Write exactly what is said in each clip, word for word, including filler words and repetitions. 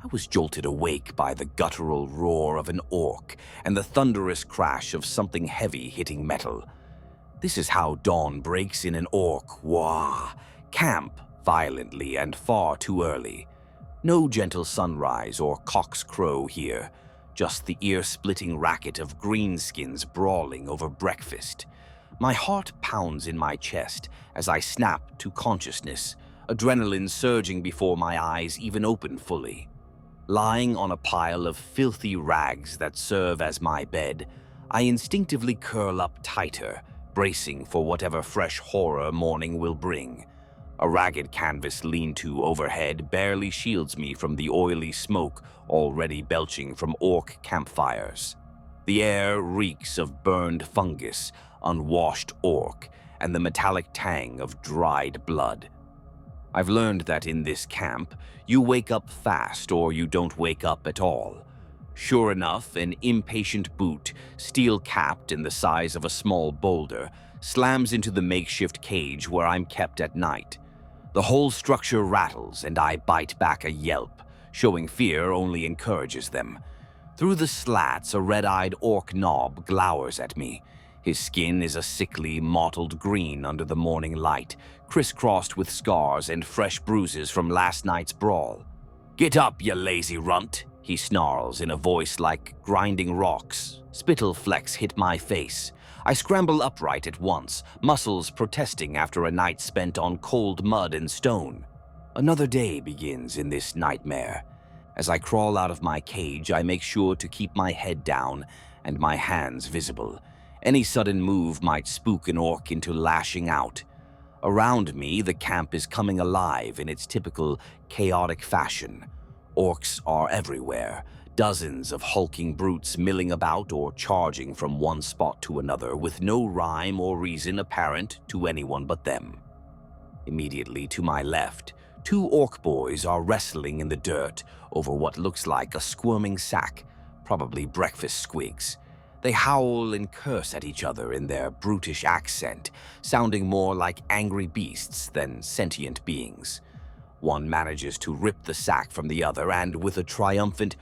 I was jolted awake by the guttural roar of an orc and the thunderous crash of something heavy hitting metal. This is how dawn breaks in an orc wah camp, violently and far too early. No gentle sunrise or cock's crow here, just the ear-splitting racket of greenskins brawling over breakfast. My heart pounds in my chest as I snap to consciousness, adrenaline surging before my eyes even open fully. Lying on a pile of filthy rags that serve as my bed, I instinctively curl up tighter, bracing for whatever fresh horror morning will bring. A ragged canvas lean-to overhead barely shields me from the oily smoke already belching from orc campfires. The air reeks of burned fungus, unwashed orc, and the metallic tang of dried blood. I've learned that in this camp, you wake up fast or you don't wake up at all. Sure enough, an impatient boot, steel-capped and the size of a small boulder, slams into the makeshift cage where I'm kept at night. The whole structure rattles and I bite back a yelp, showing fear only encourages them. Through the slats, a red-eyed orc knob glowers at me. His skin is a sickly, mottled green under the morning light, crisscrossed with scars and fresh bruises from last night's brawl. "Get up, you lazy runt," he snarls in a voice like grinding rocks. Spittle flecks hit my face. I scramble upright at once, muscles protesting after a night spent on cold mud and stone. Another day begins in this nightmare. As I crawl out of my cage, I make sure to keep my head down and my hands visible. Any sudden move might spook an orc into lashing out. Around me, the camp is coming alive in its typical chaotic fashion. Orcs are everywhere, dozens of hulking brutes milling about or charging from one spot to another with no rhyme or reason apparent to anyone but them. Immediately to my left, two orc boys are wrestling in the dirt over what looks like a squirming sack, probably breakfast squigs. They howl and curse at each other in their brutish accent, sounding more like angry beasts than sentient beings. One manages to rip the sack from the other and, with a triumphant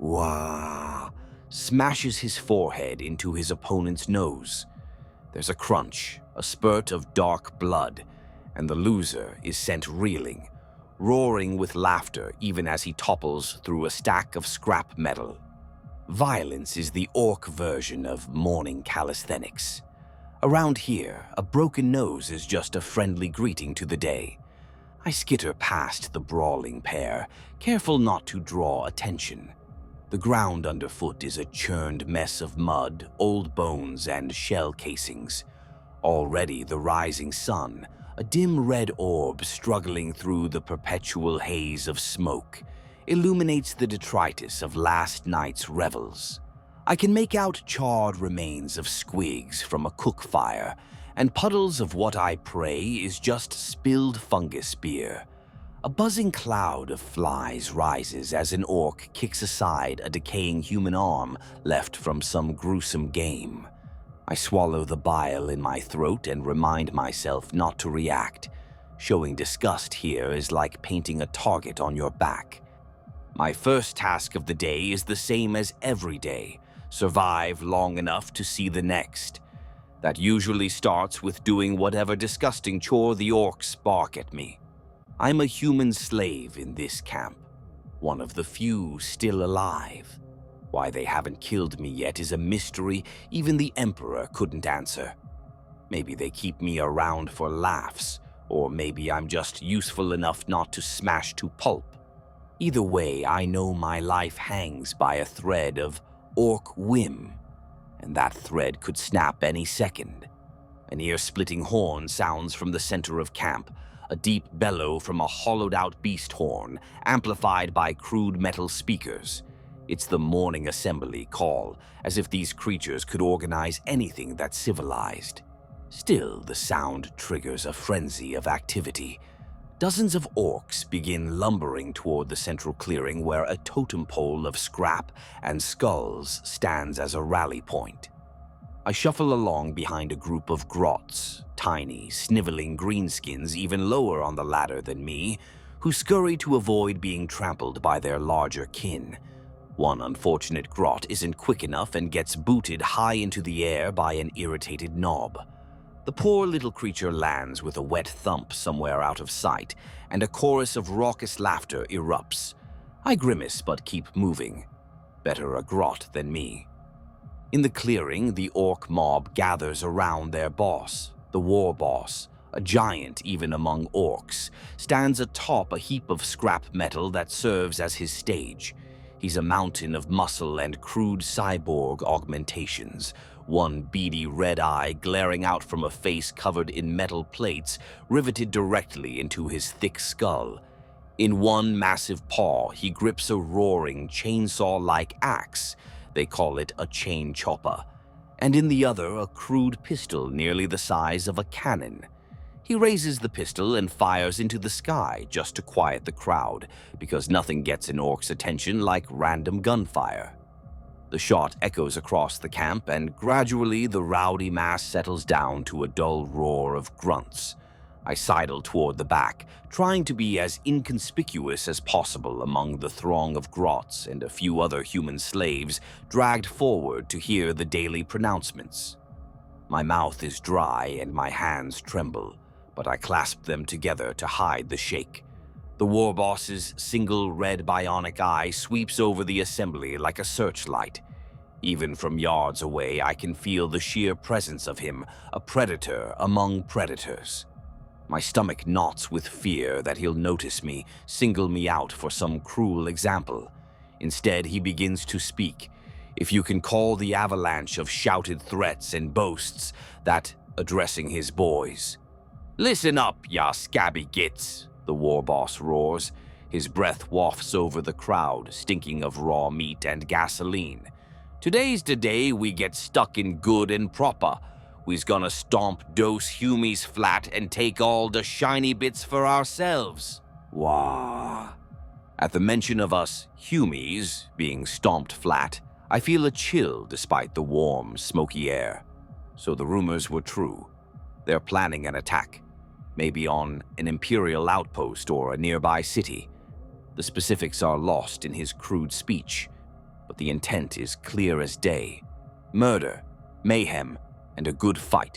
"wah," smashes his forehead into his opponent's nose. There's a crunch, a spurt of dark blood, and the loser is sent reeling, roaring with laughter even as he topples through a stack of scrap metal. Violence is the orc version of morning calisthenics. Around here, a broken nose is just a friendly greeting to the day. I skitter past the brawling pair, careful not to draw attention. The ground underfoot is a churned mess of mud, old bones, and shell casings. Already the rising sun, a dim red orb struggling through the perpetual haze of smoke, illuminates the detritus of last night's revels. I can make out charred remains of squigs from a cook fire, and puddles of what I pray is just spilled fungus spear. A buzzing cloud of flies rises as an orc kicks aside a decaying human arm left from some gruesome game. I swallow the bile in my throat and remind myself not to react. Showing disgust here is like painting a target on your back. My first task of the day is the same as every day: survive long enough to see the next. That usually starts with doing whatever disgusting chore the orcs bark at me. I'm a human slave in this camp, one of the few still alive. Why they haven't killed me yet is a mystery even the Emperor couldn't answer. Maybe they keep me around for laughs, or maybe I'm just useful enough not to smash to pulp. Either way, I know my life hangs by a thread of orc whim, and that thread could snap any second. An ear-splitting horn sounds from the center of camp, a deep bellow from a hollowed-out beast horn, amplified by crude metal speakers. It's the morning assembly call, as if these creatures could organize anything that's civilized. Still, the sound triggers a frenzy of activity. Dozens of orcs begin lumbering toward the central clearing where a totem pole of scrap and skulls stands as a rally point. I shuffle along behind a group of grots, tiny, sniveling greenskins even lower on the ladder than me, who scurry to avoid being trampled by their larger kin. One unfortunate grot isn't quick enough and gets booted high into the air by an irritated knob. The poor little creature lands with a wet thump somewhere out of sight, and a chorus of raucous laughter erupts. I grimace but keep moving. Better a grot than me. In the clearing, the orc mob gathers around their boss. The war boss, a giant even among orcs, stands atop a heap of scrap metal that serves as his stage. He's a mountain of muscle and crude cyborg augmentations, one beady red eye glaring out from a face covered in metal plates riveted directly into his thick skull. In one massive paw, he grips a roaring chainsaw-like axe. They call it a chain chopper. And in the other, a crude pistol nearly the size of a cannon. He raises the pistol and fires into the sky just to quiet the crowd, because nothing gets an orc's attention like random gunfire. The shot echoes across the camp, and gradually the rowdy mass settles down to a dull roar of grunts. I sidle toward the back, trying to be as inconspicuous as possible among the throng of grots and a few other human slaves dragged forward to hear the daily pronouncements. My mouth is dry and my hands tremble, but I clasp them together to hide the shake. The war boss's single red bionic eye sweeps over the assembly like a searchlight. Even from yards away, I can feel the sheer presence of him, a predator among predators. My stomach knots with fear that he'll notice me, single me out for some cruel example. Instead, he begins to speak, if you can call the avalanche of shouted threats and boasts that addressing his boys. "Listen up, ya scabby gits," the war boss roars. His breath wafts over the crowd, stinking of raw meat and gasoline. "Today's the day we get stuck in good and proper. We's gonna stomp dose humies flat and take all the shiny bits for ourselves. Wah." At the mention of us humies being stomped flat, I feel a chill despite the warm, smoky air. So the rumors were true. They're planning an attack, maybe on an Imperial outpost or a nearby city. The specifics are lost in his crude speech, but the intent is clear as day. Murder, mayhem, and a good fight.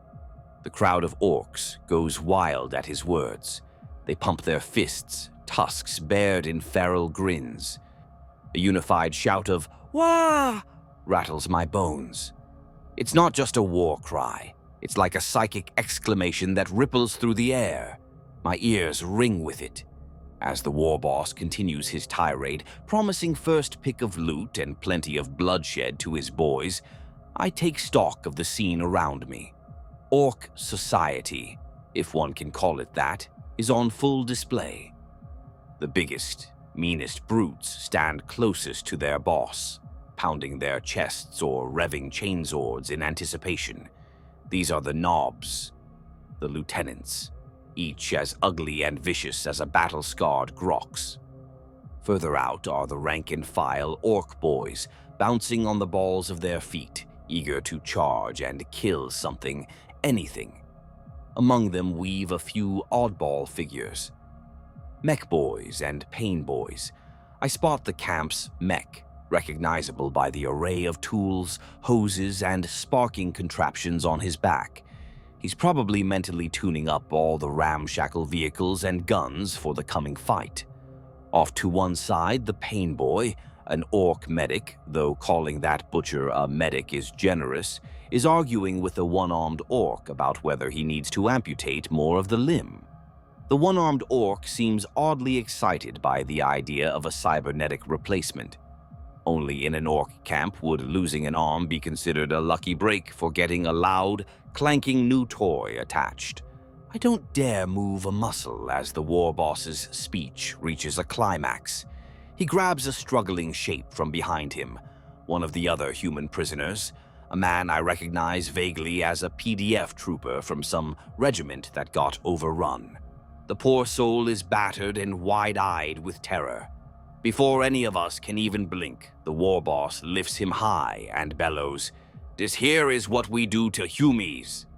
The crowd of orcs goes wild at his words. They pump their fists, tusks bared in feral grins. A unified shout of "Wah!" rattles my bones. It's not just a war cry. It's like a psychic exclamation that ripples through the air. My ears ring with it. As the war boss continues his tirade, promising first pick of loot and plenty of bloodshed to his boys, I take stock of the scene around me. Orc society, if one can call it that, is on full display. The biggest, meanest brutes stand closest to their boss, pounding their chests or revving chainsaws in anticipation. These are the knobs, the lieutenants, each as ugly and vicious as a battle-scarred grox. Further out are the rank-and-file orc boys, bouncing on the balls of their feet, eager to charge and kill something, anything. Among them weave a few oddball figures. Mech boys and pain boys. I spot the camp's mech, recognizable by the array of tools, hoses, and sparking contraptions on his back. He's probably mentally tuning up all the ramshackle vehicles and guns for the coming fight. Off to one side, the pain boy, an orc medic, though calling that butcher a medic is generous, is arguing with a one-armed orc about whether he needs to amputate more of the limb. The one-armed orc seems oddly excited by the idea of a cybernetic replacement. Only in an orc camp would losing an arm be considered a lucky break for getting a loud, clanking new toy attached. I don't dare move a muscle as the war boss's speech reaches a climax. He grabs a struggling shape from behind him, one of the other human prisoners, a man I recognize vaguely as a P D F trooper from some regiment that got overrun. The poor soul is battered and wide-eyed with terror. Before any of us can even blink, the war boss lifts him high and bellows, "This here is what we do to humies."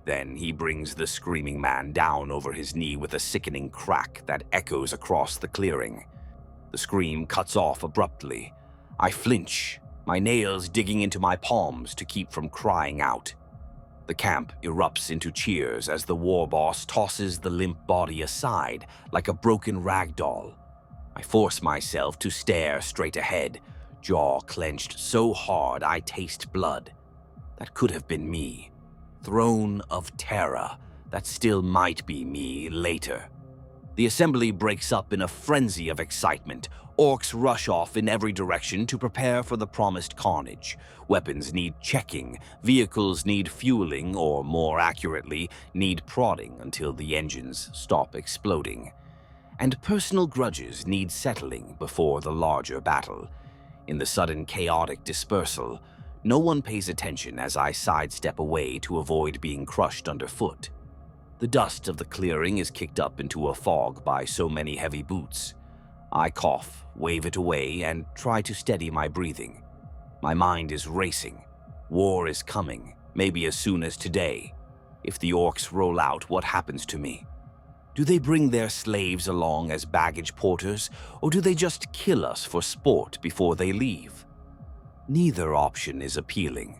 Then he brings the screaming man down over his knee with a sickening crack that echoes across the clearing. The scream cuts off abruptly. I flinch, my nails digging into my palms to keep from crying out. The camp erupts into cheers as the war boss tosses the limp body aside like a broken rag doll. I force myself to stare straight ahead, jaw clenched so hard I taste blood. That could have been me. Throne of Terror. That still might be me later. The assembly breaks up in a frenzy of excitement. Orcs rush off in every direction to prepare for the promised carnage. Weapons need checking, vehicles need fueling, or more accurately, need prodding until the engines stop exploding. And personal grudges need settling before the larger battle. In the sudden chaotic dispersal, no one pays attention as I sidestep away to avoid being crushed underfoot. The dust of the clearing is kicked up into a fog by so many heavy boots. I cough, wave it away, and try to steady my breathing. My mind is racing. War is coming, maybe as soon as today. If the orcs roll out, what happens to me? Do they bring their slaves along as baggage porters, or do they just kill us for sport before they leave? Neither option is appealing.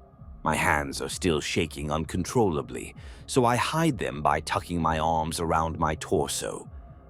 My hands are still shaking uncontrollably, so I hide them by tucking my arms around my torso.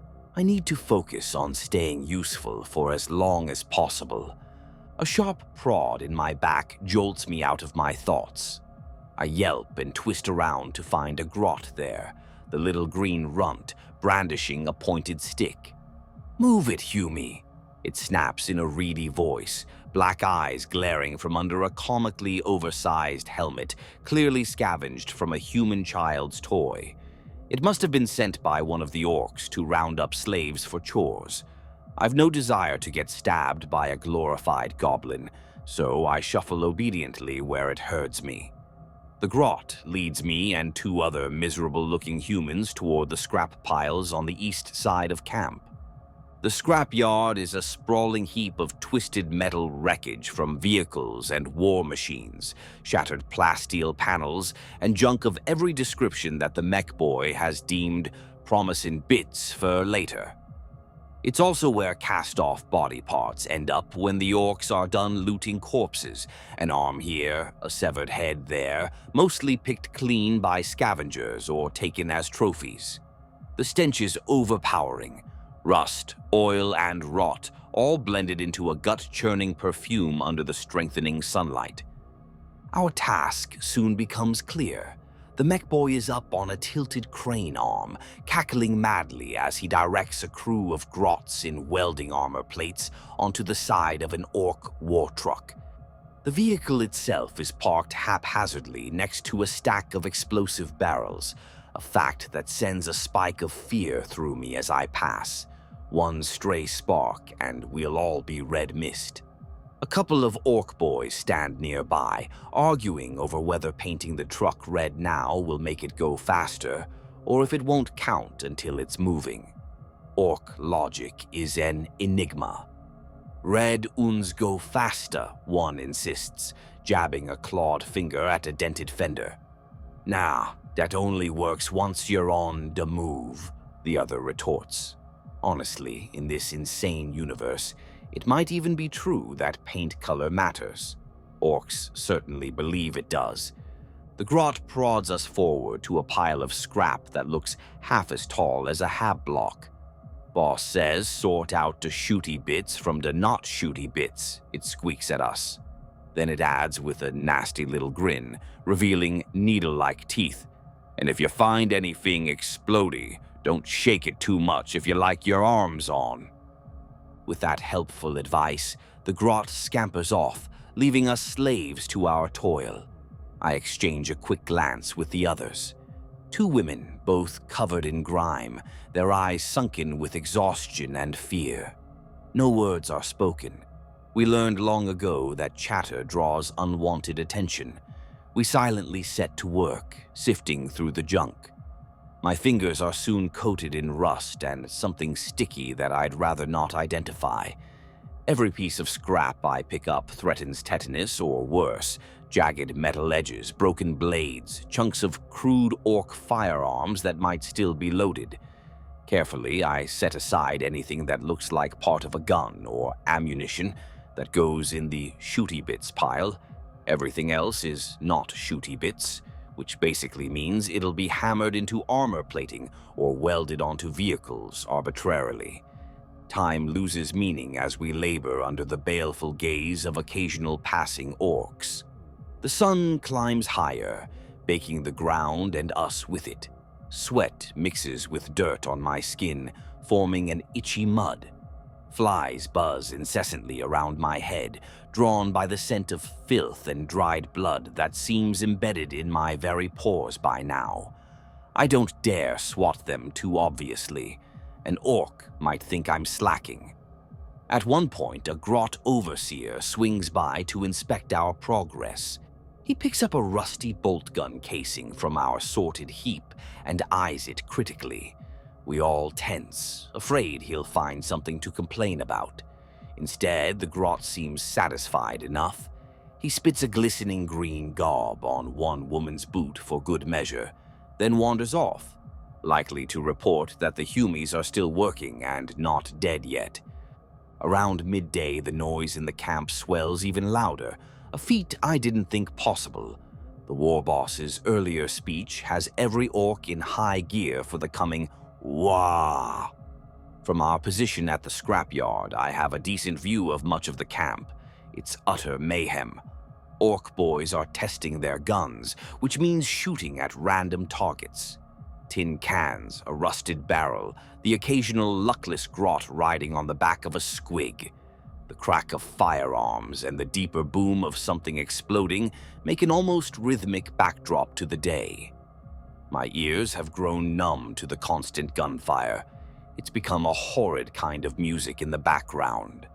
I need to focus on staying useful for as long as possible. A sharp prod in my back jolts me out of my thoughts. I yelp and twist around to find a grot there, the little green runt brandishing a pointed stick. "Move it, Humie," it snaps in a reedy voice, black eyes glaring from under a comically oversized helmet, clearly scavenged from a human child's toy. It must have been sent by one of the orcs to round up slaves for chores. I've no desire to get stabbed by a glorified goblin, so I shuffle obediently where it herds me. The grot leads me and two other miserable-looking humans toward the scrap piles on the east side of camp. The scrapyard is a sprawling heap of twisted metal wreckage from vehicles and war machines, shattered plasteel panels, and junk of every description that the mech boy has deemed promising bits for later. It's also where cast-off body parts end up when the orcs are done looting corpses, an arm here, a severed head there, mostly picked clean by scavengers or taken as trophies. The stench is overpowering. Rust, oil, and rot, all blended into a gut-churning perfume under the strengthening sunlight. Our task soon becomes clear. The mech boy is up on a tilted crane arm, cackling madly as he directs a crew of grots in welding armor plates onto the side of an orc war truck. The vehicle itself is parked haphazardly next to a stack of explosive barrels, a fact that sends a spike of fear through me as I pass. One stray spark, and we'll all be red mist. A couple of orc boys stand nearby, arguing over whether painting the truck red now will make it go faster, or if it won't count until it's moving. Orc logic is an enigma. "Red uns go faster," one insists, jabbing a clawed finger at a dented fender. "Nah, that only works once you're on the move," the other retorts. Honestly, in this insane universe, it might even be true that paint color matters. Orcs certainly believe it does. The grot prods us forward to a pile of scrap that looks half as tall as a hab block. Boss says sort out the shooty bits from the not shooty bits, it squeaks at us. Then it adds with a nasty little grin, revealing needle-like teeth. "And if you find anything explodey, don't shake it too much if you like your arms on." With that helpful advice, the grot scampers off, leaving us slaves to our toil. I exchange a quick glance with the others. Two women, both covered in grime, their eyes sunken with exhaustion and fear. No words are spoken. We learned long ago that chatter draws unwanted attention. We silently set to work, sifting through the junk. My fingers are soon coated in rust and something sticky that I'd rather not identify. Every piece of scrap I pick up threatens tetanus or worse, Jagged metal edges, broken blades, chunks of crude orc firearms that might still be loaded. Carefully, I set aside anything that looks like part of a gun or ammunition that goes in the shooty bits pile. Everything else is not shooty bits, which basically means it'll be hammered into armor plating or welded onto vehicles arbitrarily. Time loses meaning as we labor under the baleful gaze of occasional passing orcs. The sun climbs higher, baking the ground and us with it. Sweat mixes with dirt on my skin, forming an itchy mud. Flies buzz incessantly around my head, drawn by the scent of filth and dried blood that seems embedded in my very pores by now. I don't dare swat them too obviously. An orc might think I'm slacking. At one point, a grot overseer swings by to inspect our progress. He picks up a rusty bolt gun casing from our sorted heap and eyes it critically. We all tense, afraid he'll find something to complain about. Instead, the grot seems satisfied enough. He spits a glistening green gob on one woman's boot for good measure, then wanders off, likely to report that the Humies are still working and not dead yet. Around midday, the noise in the camp swells even louder, a feat I didn't think possible. The war boss's earlier speech has every orc in high gear for the coming wah. From our position at the scrapyard, I have a decent view of much of the camp. It's utter mayhem. Orc boys are testing their guns, which means shooting at random targets. Tin cans, a rusted barrel, the occasional luckless grot riding on the back of a squig. The crack of firearms and the deeper boom of something exploding make an almost rhythmic backdrop to the day. My ears have grown numb to the constant gunfire. It's become a horrid kind of music in the background.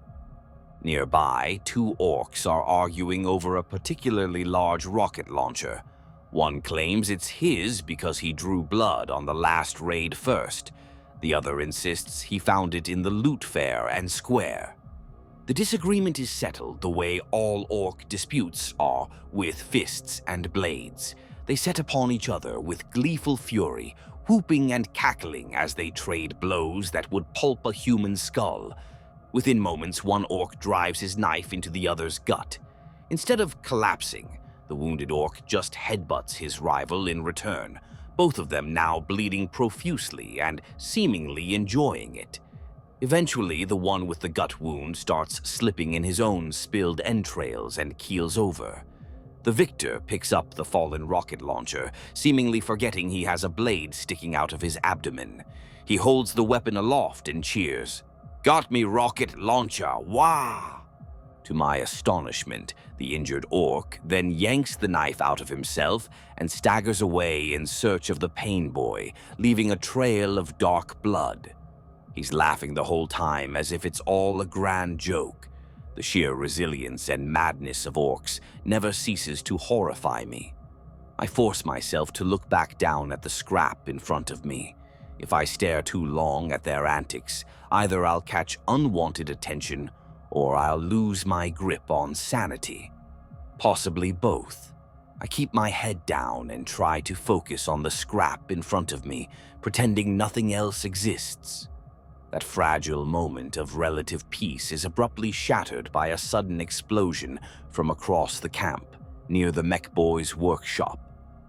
Nearby, two orcs are arguing over a particularly large rocket launcher. One claims it's his because he drew blood on the last raid first. The other insists he found it in the loot fair and square. The disagreement is settled the way all orc disputes are, with fists and blades. They set upon each other with gleeful fury, whooping and cackling as they trade blows that would pulp a human skull. Within moments, one orc drives his knife into the other's gut. Instead of collapsing, the wounded orc just headbutts his rival in return, both of them now bleeding profusely and seemingly enjoying it. Eventually, the one with the gut wound starts slipping in his own spilled entrails and keels over. The victor picks up the fallen rocket launcher, seemingly forgetting he has a blade sticking out of his abdomen. He holds the weapon aloft and cheers, "Got me, rocket launcher, wah!" To my astonishment, the injured orc then yanks the knife out of himself and staggers away in search of the pain boy, leaving a trail of dark blood. He's laughing the whole time as if it's all a grand joke. The sheer resilience and madness of orcs never ceases to horrify me. I force myself to look back down at the scrap in front of me. If I stare too long at their antics, either I'll catch unwanted attention or I'll lose my grip on sanity. Possibly both. I keep my head down and try to focus on the scrap in front of me, pretending nothing else exists. That fragile moment of relative peace is abruptly shattered by a sudden explosion from across the camp, near the mech boys' workshop.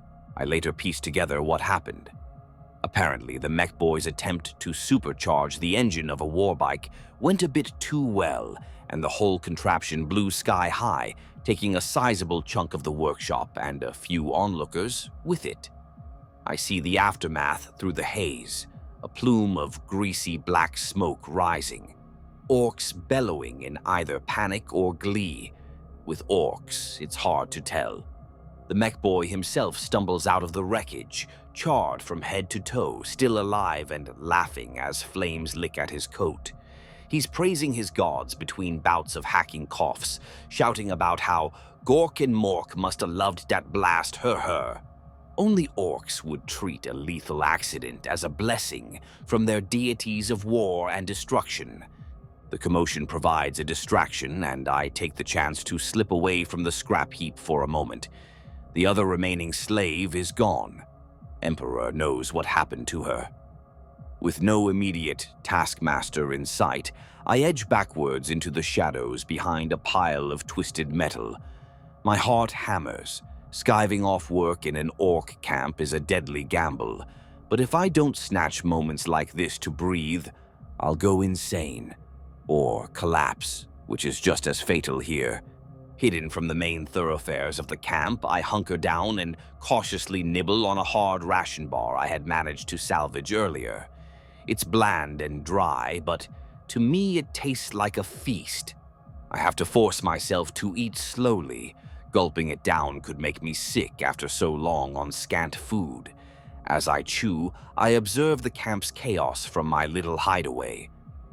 I later pieced together what happened. Apparently, the mech boys' attempt to supercharge the engine of a warbike went a bit too well, and the whole contraption blew sky high, taking a sizable chunk of the workshop and a few onlookers with it. I see the aftermath through the haze, a plume of greasy black smoke rising, orcs bellowing in either panic or glee. With orcs, it's hard to tell. The mech boy himself stumbles out of the wreckage, charred from head to toe, still alive and laughing as flames lick at his coat. He's praising his gods between bouts of hacking coughs, shouting about how Gork and Mork must have loved that blast, her her. Only orcs would treat a lethal accident as a blessing from their deities of war and destruction. The commotion provides a distraction, and I take the chance to slip away from the scrap heap for a moment. The other remaining slave is gone. Emperor knows what happened to her. With no immediate taskmaster in sight, I edge backwards into the shadows behind a pile of twisted metal. My heart hammers. Skiving off work in an orc camp is a deadly gamble, but if I don't snatch moments like this to breathe, I'll go insane. Or collapse, which is just as fatal here. Hidden from the main thoroughfares of the camp, I hunker down and cautiously nibble on a hard ration bar I had managed to salvage earlier. It's bland and dry, but to me it tastes like a feast. I have to force myself to eat slowly. Gulping it down could make me sick after so long on scant food. As I chew, I observe the camp's chaos from my little hideaway.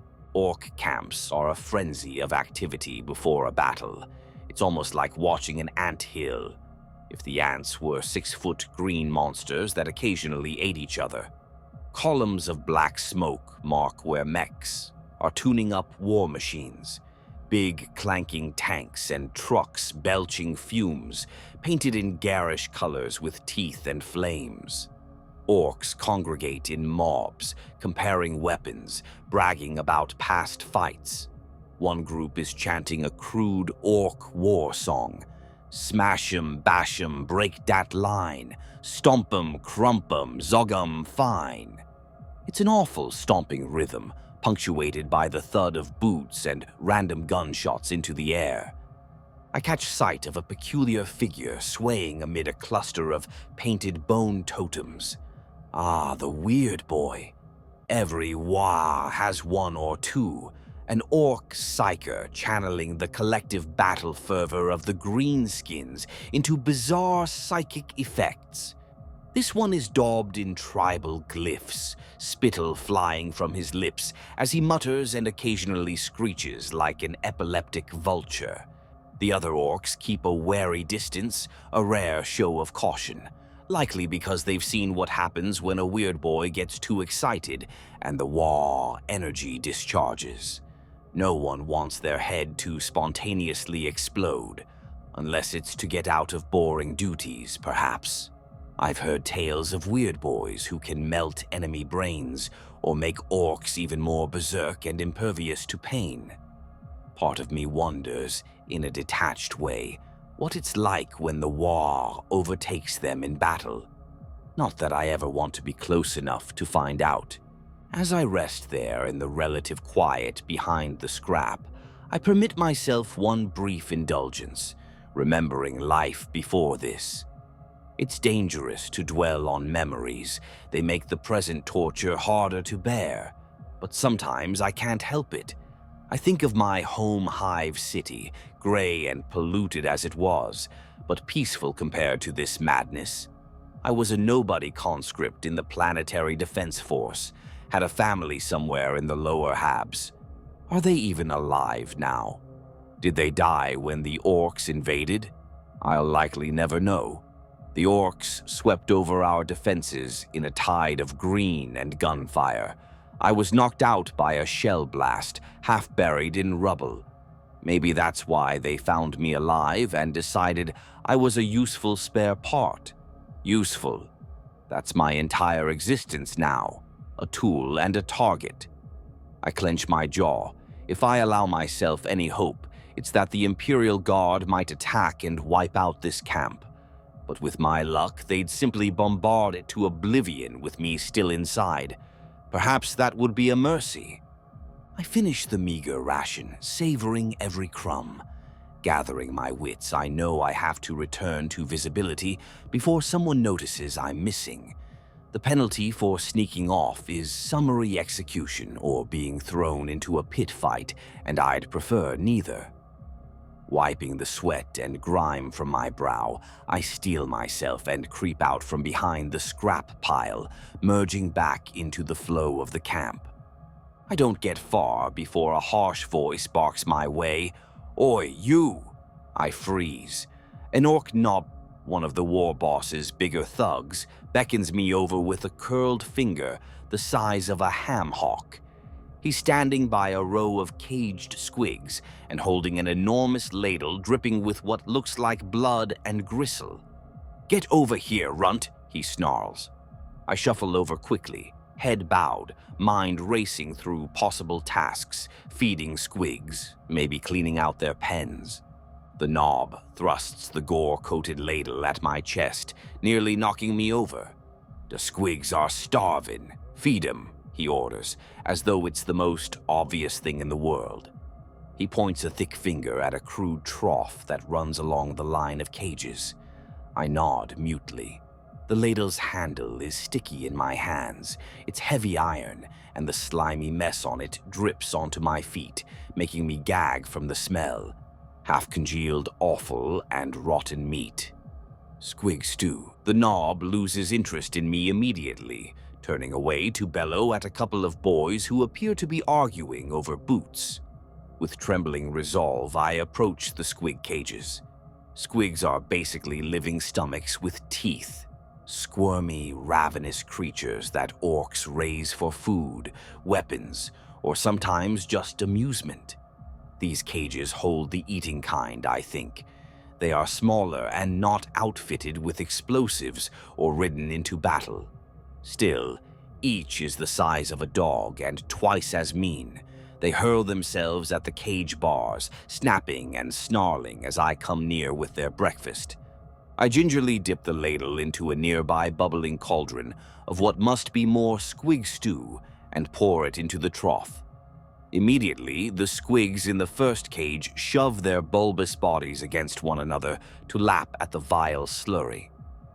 Orc camps are a frenzy of activity before a battle. It's almost like watching an ant hill, if the ants were six-foot green monsters that occasionally ate each other. Columns of black smoke mark where mechs are tuning up war machines. Big clanking tanks and trucks belching fumes, painted in garish colors with teeth and flames. Orcs congregate in mobs, comparing weapons, bragging about past fights. One group is chanting a crude orc war song. Smash 'em, bash 'em, break dat line. Stomp 'em, crump 'em, zog 'em, fine. It's an awful stomping rhythm, punctuated by the thud of boots and random gunshots into the air. I catch sight of a peculiar figure swaying amid a cluster of painted bone totems. Ah, the weird boy. Every Wah has one or two, an orc psyker channeling the collective battle fervor of the greenskins into bizarre psychic effects. This one is daubed in tribal glyphs, spittle flying from his lips as he mutters and occasionally screeches like an epileptic vulture. The other orcs keep a wary distance, a rare show of caution, likely because they've seen what happens when a weird boy gets too excited and the Wah energy discharges. No one wants their head to spontaneously explode, unless it's to get out of boring duties, perhaps. I've heard tales of weird boys who can melt enemy brains or make orcs even more berserk and impervious to pain. Part of me wonders, in a detached way, what it's like when the Wah overtakes them in battle. Not that I ever want to be close enough to find out. As I rest there in the relative quiet behind the scrap, I permit myself one brief indulgence, remembering life before this. It's dangerous to dwell on memories. They make the present torture harder to bear. But sometimes I can't help it. I think of my home hive city, gray and polluted as it was, but peaceful compared to this madness. I was a nobody conscript in the Planetary Defense Force, had a family somewhere in the lower Habs. Are they even alive now? Did they die when the orcs invaded? I'll likely never know. The orcs swept over our defenses in a tide of green and gunfire. I was knocked out by a shell blast, half buried in rubble. Maybe that's why they found me alive and decided I was a useful spare part. Useful. That's my entire existence now. A tool and a target. I clench my jaw. If I allow myself any hope, it's that the Imperial Guard might attack and wipe out this camp. But with my luck, they'd simply bombard it to oblivion with me still inside. Perhaps that would be a mercy. I finish the meager ration, savoring every crumb. Gathering my wits, I know I have to return to visibility before someone notices I'm missing. The penalty for sneaking off is summary execution or being thrown into a pit fight, and I'd prefer neither. Wiping the sweat and grime from my brow, I steel myself and creep out from behind the scrap pile, merging back into the flow of the camp. I don't get far before a harsh voice barks my way. "Oi, you!" I freeze. An orc knob, one of the war boss's bigger thugs, beckons me over with a curled finger the size of a ham hock. He's standing by a row of caged squigs and holding an enormous ladle dripping with what looks like blood and gristle. "Get over here, runt," he snarls. I shuffle over quickly, head bowed, mind racing through possible tasks, feeding squigs, maybe cleaning out their pens. The knob thrusts the gore-coated ladle at my chest, nearly knocking me over. "The squigs are starving. Feed 'em," he orders, as though it's the most obvious thing in the world. He points a thick finger at a crude trough that runs along the line of cages. I nod mutely. The ladle's handle is sticky in my hands. It's heavy iron, and the slimy mess on it drips onto my feet, making me gag from the smell. Half-congealed offal and rotten meat. Squig stew. The knob loses interest in me immediately, turning away to bellow at a couple of boys who appear to be arguing over boots. With trembling resolve, I approach the squig cages. Squigs are basically living stomachs with teeth. Squirmy, ravenous creatures that orcs raise for food, weapons, or sometimes just amusement. These cages hold the eating kind, I think. They are smaller and not outfitted with explosives or ridden into battle. Still, each is the size of a dog and twice as mean. They hurl themselves at the cage bars, snapping and snarling as I come near with their breakfast. I gingerly dip the ladle into a nearby bubbling cauldron of what must be more squig stew and pour it into the trough. Immediately, the squigs in the first cage shove their bulbous bodies against one another to lap at the vile slurry.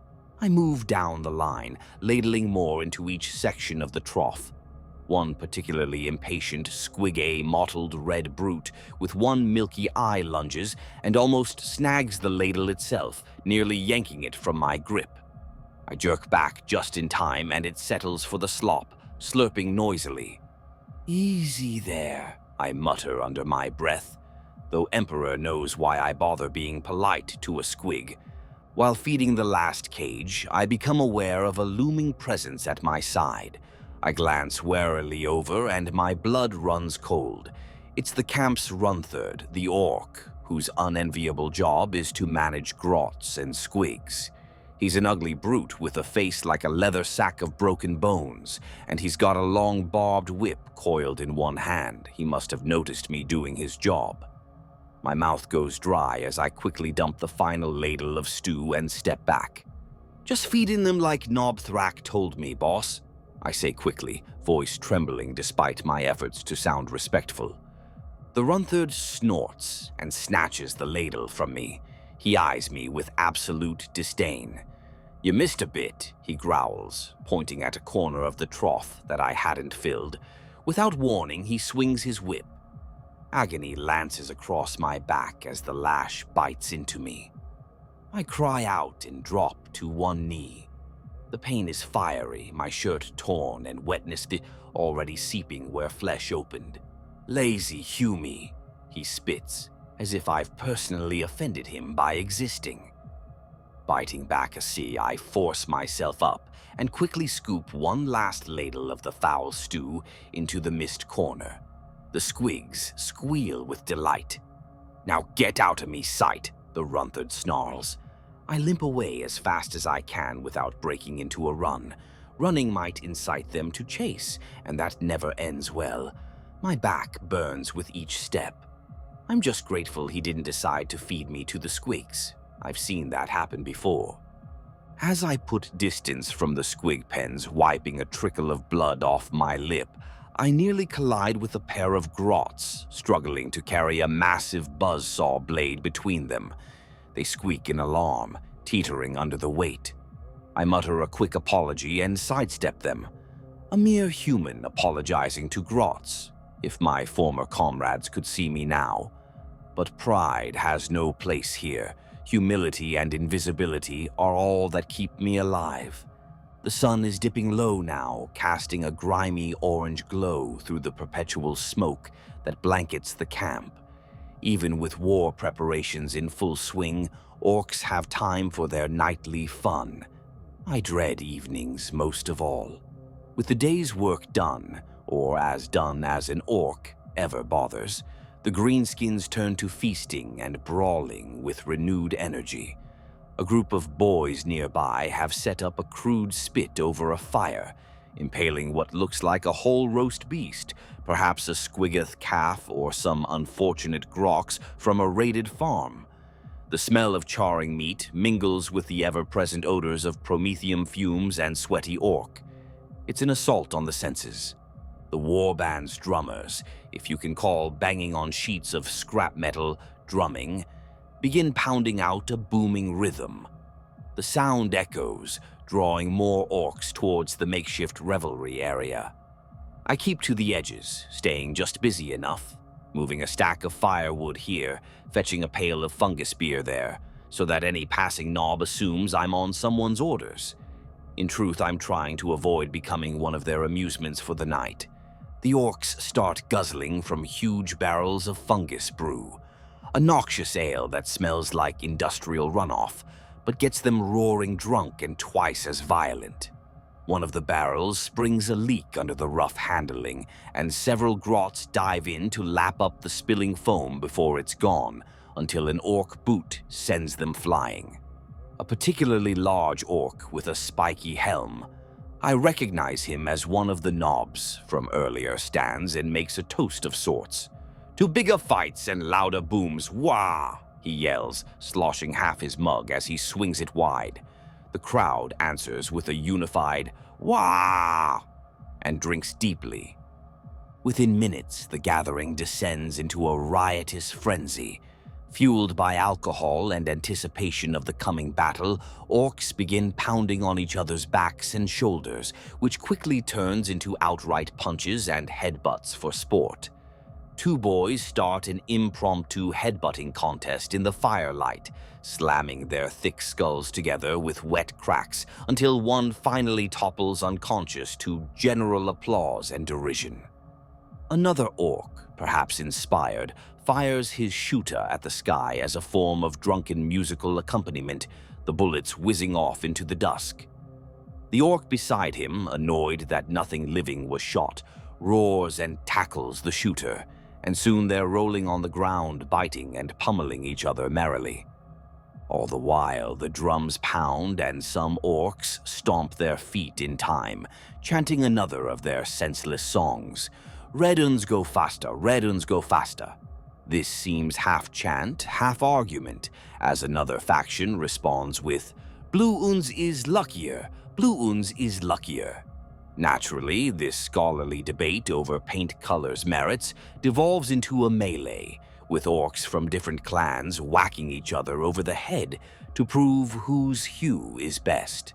I move down the line, ladling more into each section of the trough. One particularly impatient squig-a mottled red brute with one milky eye lunges and almost snags the ladle itself, nearly yanking it from my grip. I jerk back just in time and it settles for the slop, slurping noisily. "Easy there," I mutter under my breath, though Emperor knows why I bother being polite to a squig. While feeding the last cage, I become aware of a looming presence at my side. I glance warily over and my blood runs cold. It's the camp's runtherd, the orc, whose unenviable job is to manage grots and squigs. He's an ugly brute with a face like a leather sack of broken bones, and he's got a long barbed whip coiled in one hand. He must have noticed me doing his job. My mouth goes dry as I quickly dump the final ladle of stew and step back. "Just feeding them like Knobthrak told me, boss," I say quickly, voice trembling despite my efforts to sound respectful. The runtherd snorts and snatches the ladle from me. He eyes me with absolute disdain. "You missed a bit," he growls, pointing at a corner of the trough that I hadn't filled. Without warning, he swings his whip. Agony lances across my back as the lash bites into me. I cry out and drop to one knee. The pain is fiery, my shirt torn and wetness already seeping where flesh opened. "Lazy Hume," he spits, as if I've personally offended him by existing. Biting back a sea, I force myself up and quickly scoop one last ladle of the foul stew into the mist corner. The squigs squeal with delight. "Now get out of me sight," the runtherd snarls. I limp away as fast as I can without breaking into a run. Running might incite them to chase, and that never ends well. My back burns with each step. I'm just grateful he didn't decide to feed me to the squigs. I've seen that happen before. As I put distance from the squig pens, wiping a trickle of blood off my lip, I nearly collide with a pair of grots, struggling to carry a massive buzzsaw blade between them. They squeak in alarm, teetering under the weight. I mutter a quick apology and sidestep them. A mere human apologizing to grots, if my former comrades could see me now. But pride has no place here. Humility and invisibility are all that keep me alive. The sun is dipping low now, casting a grimy orange glow through the perpetual smoke that blankets the camp. Even with war preparations in full swing, orcs have time for their nightly fun. I dread evenings most of all. With the day's work done, or as done as an orc ever bothers, the greenskins turn to feasting and brawling with renewed energy. A group of boys nearby have set up a crude spit over a fire, impaling what looks like a whole roast beast, perhaps a squiggoth calf or some unfortunate grox from a raided farm. The smell of charring meat mingles with the ever-present odors of promethium fumes and sweaty orc. It's an assault on the senses. The warband's drummers, if you can call banging on sheets of scrap metal drumming, begin pounding out a booming rhythm. The sound echoes, drawing more orcs towards the makeshift revelry area. I keep to the edges, staying just busy enough, moving a stack of firewood here, fetching a pail of fungus beer there, so that any passing knob assumes I'm on someone's orders. In truth, I'm trying to avoid becoming one of their amusements for the night. The orcs start guzzling from huge barrels of fungus brew, a noxious ale that smells like industrial runoff, but gets them roaring drunk and twice as violent. One of the barrels springs a leak under the rough handling, and several grots dive in to lap up the spilling foam before it's gone, until an orc boot sends them flying. A particularly large orc with a spiky helm. I recognize him as one of the knobs from earlier stands and makes a toast of sorts. To bigger fights and louder booms, wah! He yells, sloshing half his mug as he swings it wide. The crowd answers with a unified wah! And drinks deeply. Within minutes, the gathering descends into a riotous frenzy. Fueled by alcohol and anticipation of the coming battle, orcs begin pounding on each other's backs and shoulders, which quickly turns into outright punches and headbutts for sport. Two boys start an impromptu headbutting contest in the firelight, slamming their thick skulls together with wet cracks until one finally topples unconscious to general applause and derision. Another orc, perhaps inspired, fires his shooter at the sky as a form of drunken musical accompaniment, the bullets whizzing off into the dusk. The orc beside him, annoyed that nothing living was shot, roars and tackles the shooter, and soon they're rolling on the ground, biting and pummeling each other merrily. All the while, the drums pound and some orcs stomp their feet in time, chanting another of their senseless songs. Red uns go faster, red uns go faster. This seems half chant, half argument, as another faction responds with, Blue uns is luckier, blue uns is luckier. Naturally, this scholarly debate over paint color's merits devolves into a melee, with orcs from different clans whacking each other over the head to prove whose hue is best.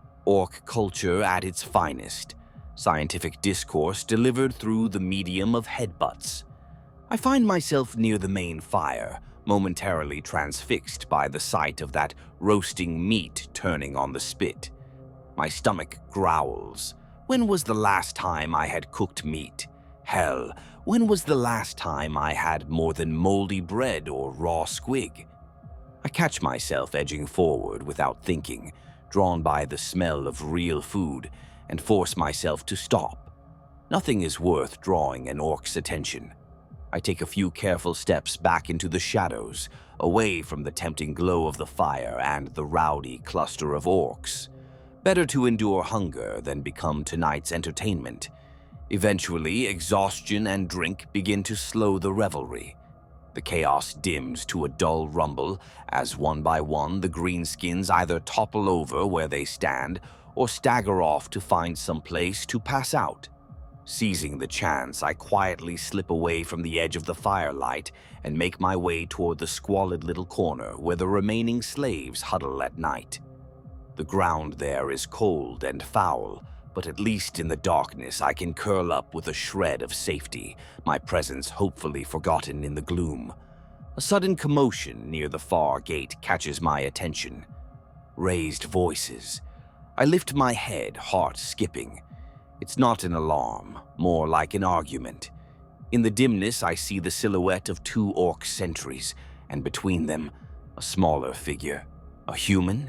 Orc culture at its finest, scientific discourse delivered through the medium of headbutts. I find myself near the main fire, momentarily transfixed by the sight of that roasting meat turning on the spit. My stomach growls. When was the last time I had cooked meat? Hell, when was the last time I had more than moldy bread or raw squig? I catch myself edging forward without thinking, drawn by the smell of real food, and force myself to stop. Nothing is worth drawing an orc's attention. I take a few careful steps back into the shadows, away from the tempting glow of the fire and the rowdy cluster of orcs. Better to endure hunger than become tonight's entertainment. Eventually, exhaustion and drink begin to slow the revelry. The chaos dims to a dull rumble as one by one the greenskins either topple over where they stand or stagger off to find some place to pass out. Seizing the chance, I quietly slip away from the edge of the firelight and make my way toward the squalid little corner where the remaining slaves huddle at night. The ground there is cold and foul, but at least in the darkness I can curl up with a shred of safety, my presence hopefully forgotten in the gloom. A sudden commotion near the far gate catches my attention. Raised voices. I lift my head, heart skipping. It's not an alarm, more like an argument. In the dimness, I see the silhouette of two orc sentries, and between them, a smaller figure. A human?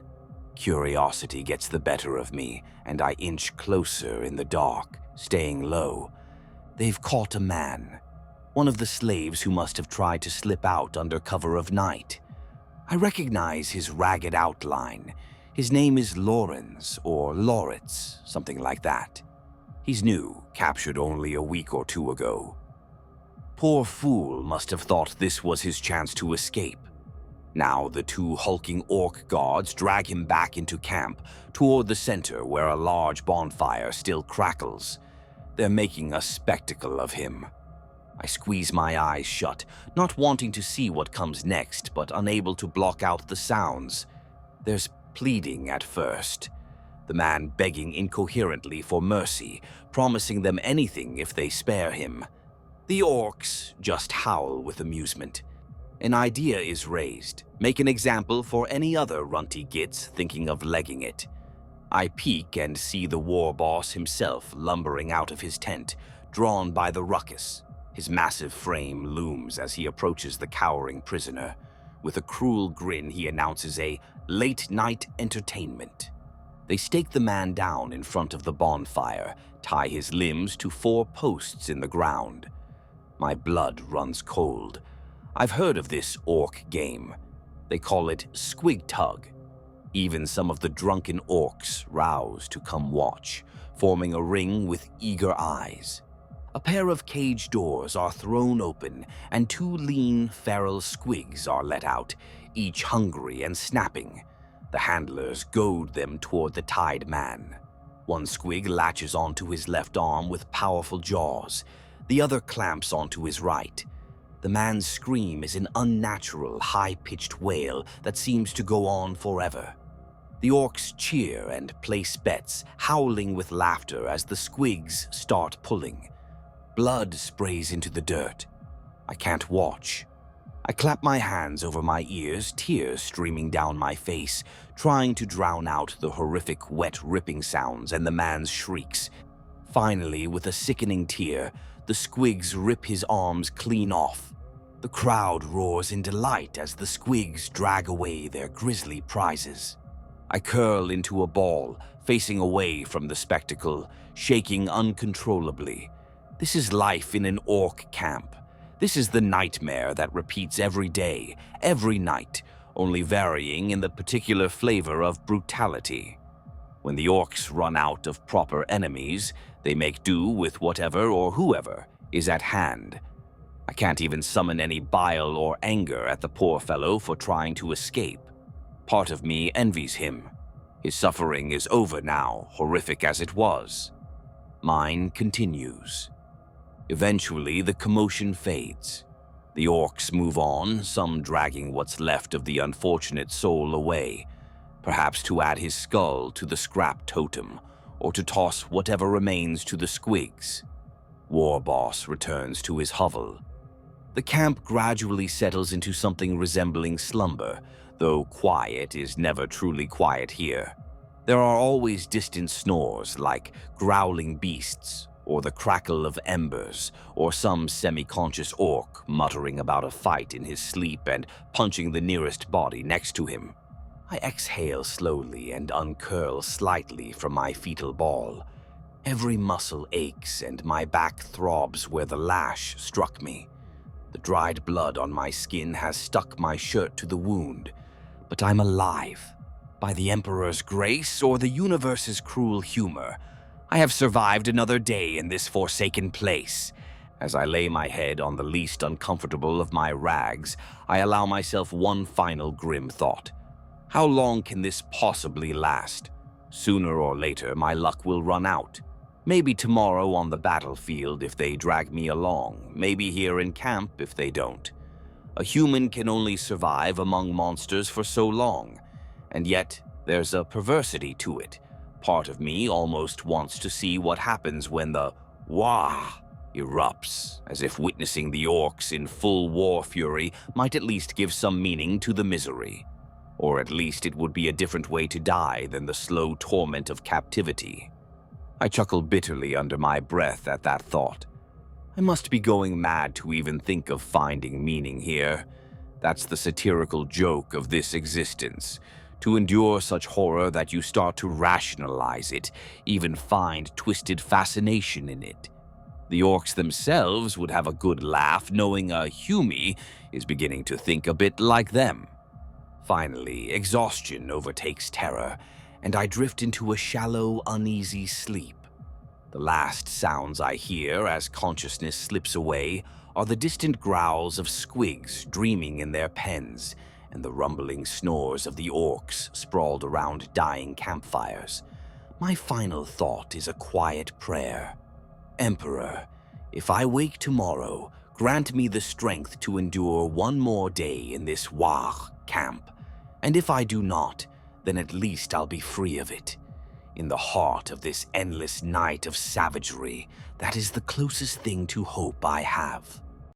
Curiosity gets the better of me, and I inch closer in the dark, staying low. They've caught a man, one of the slaves who must have tried to slip out under cover of night. I recognize his ragged outline. His name is Lorenz, or Loritz, something like that. He's new, captured only a week or two ago. Poor fool must have thought this was his chance to escape. Now the two hulking orc guards drag him back into camp, toward the center where a large bonfire still crackles. They're making a spectacle of him. I squeeze my eyes shut, not wanting to see what comes next, but unable to block out the sounds. There's pleading at first, the man begging incoherently for mercy, promising them anything if they spare him. The orcs just howl with amusement. An idea is raised. Make an example for any other runty gits thinking of legging it. I peek and see the war boss himself lumbering out of his tent, drawn by the ruckus. His massive frame looms as he approaches the cowering prisoner. With a cruel grin, he announces a late-night entertainment. They stake the man down in front of the bonfire, tie his limbs to four posts in the ground. My blood runs cold. I've heard of this orc game. They call it squig tug. Even some of the drunken orcs rouse to come watch, forming a ring with eager eyes. A pair of cage doors are thrown open, and two lean, feral squigs are let out, each hungry and snapping. The handlers goad them toward the tied man. One squig latches onto his left arm with powerful jaws. The other clamps onto his right. The man's scream is an unnatural, high-pitched wail that seems to go on forever. The orcs cheer and place bets, howling with laughter as the squigs start pulling. Blood sprays into the dirt. I can't watch. I clap my hands over my ears, tears streaming down my face, trying to drown out the horrific wet ripping sounds and the man's shrieks. Finally, with a sickening tear, the squigs rip his arms clean off. The crowd roars in delight as the squigs drag away their grisly prizes. I curl into a ball, facing away from the spectacle, shaking uncontrollably. This is life in an orc camp. This is the nightmare that repeats every day, every night, only varying in the particular flavor of brutality. When the orcs run out of proper enemies, they make do with whatever or whoever is at hand. I can't even summon any bile or anger at the poor fellow for trying to escape. Part of me envies him. His suffering is over now, horrific as it was. Mine continues. Eventually, the commotion fades. The orcs move on, some dragging what's left of the unfortunate soul away, perhaps to add his skull to the scrap totem, or to toss whatever remains to the squigs. War Boss returns to his hovel. The camp gradually settles into something resembling slumber, though quiet is never truly quiet here. There are always distant snores like growling beasts, or the crackle of embers, or some semi-conscious orc muttering about a fight in his sleep and punching the nearest body next to him. I exhale slowly and uncurl slightly from my fetal ball. Every muscle aches and my back throbs where the lash struck me. The dried blood on my skin has stuck my shirt to the wound, but I'm alive. By the Emperor's grace or the universe's cruel humor, I have survived another day in this forsaken place. As I lay my head on the least uncomfortable of my rags, I allow myself one final grim thought. How long can this possibly last? Sooner or later, my luck will run out. Maybe tomorrow on the battlefield if they drag me along, maybe here in camp if they don't. A human can only survive among monsters for so long, and yet there's a perversity to it. Part of me almost wants to see what happens when the wah erupts, as if witnessing the orcs in full war fury might at least give some meaning to the misery. Or at least it would be a different way to die than the slow torment of captivity. I chuckle bitterly under my breath at that thought. I must be going mad to even think of finding meaning here. That's the satirical joke of this existence. To endure such horror that you start to rationalize it, even find twisted fascination in it. The orcs themselves would have a good laugh knowing a Humi is beginning to think a bit like them. Finally, exhaustion overtakes terror, and I drift into a shallow, uneasy sleep. The last sounds I hear as consciousness slips away are the distant growls of squigs dreaming in their pens and the rumbling snores of the orcs sprawled around dying campfires. My final thought is a quiet prayer. Emperor, if I wake tomorrow, grant me the strength to endure one more day in this Wah camp. And if I do not, then at least I'll be free of it. In the heart of this endless night of savagery, that is the closest thing to hope I have.